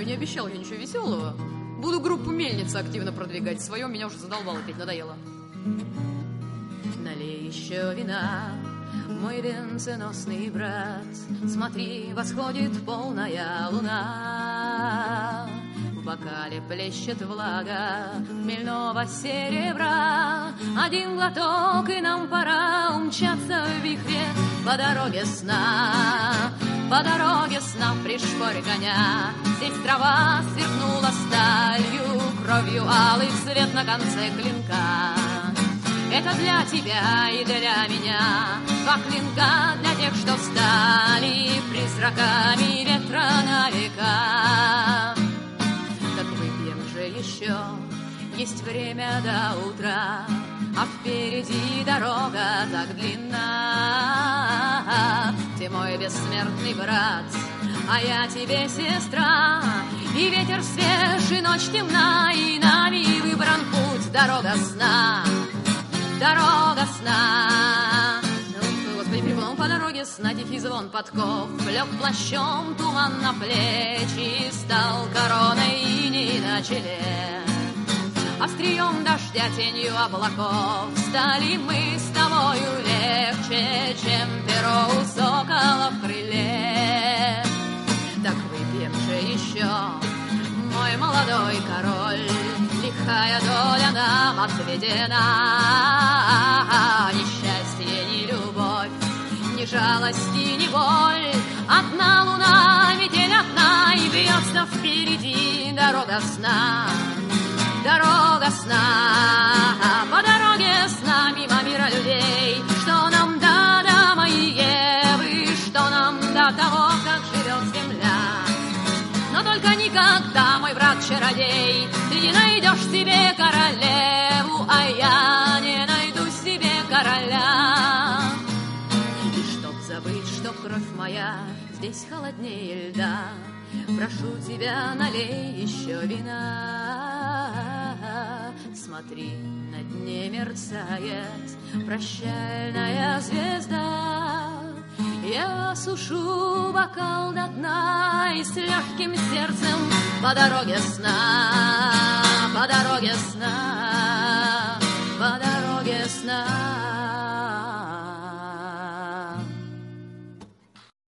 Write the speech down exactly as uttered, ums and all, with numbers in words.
знаю, не обещал я ничего веселого. Буду группу «Мельница» активно продвигать. Свое меня уже задолбало петь, надоело. Налей еще вина, мой венценосный брат. Смотри, восходит полная луна. В бокале плещет влага хмельного серебра. Один глоток, и нам пора умчаться в вихре по дороге сна. По дороге сна пришпорь коня. Здесь трава сверкнула сталью, кровью алый цвет на конце клинка. Это для тебя и для меня, два клинка для тех, что стали призраками ветра на века. Так выпьем же еще, есть время до утра, а впереди дорога так длинна. Ты мой бессмертный брат, а я тебе сестра. И ветер свеж, и ночь темна, и нами выбран путь, дорога сна. Дорога сна. Ну, Господи, прямом по дороге сна тихий звон подков. Лег плащом туман на плечи, стал короной иней на челе. Острием дождя, тенью облаков стали мы с тобою легче, чем перо у сокола в крыле. Так выпьем же еще, мой молодой король, лихая доля нам отведена. Ни счастье, ни любовь, ни жалость и ни боль. Одна луна, метель одна, и бьется впереди дорога сна. Дорога сна, по дороге сна, мимо мира людей. Что нам до Адама и Евы, что нам до того, как живет земля. Но только никогда, мой брат-чародей, ты не найдешь себе королеву, а я не найду себе короля. И чтоб забыть, что кровь моя здесь холоднее льда, прошу тебя, налей еще вина. Смотри, на дне мерцает прощальная звезда. Я сушу бокал до дна и с легким сердцем по дороге сна, по дороге сна, по дороге сна.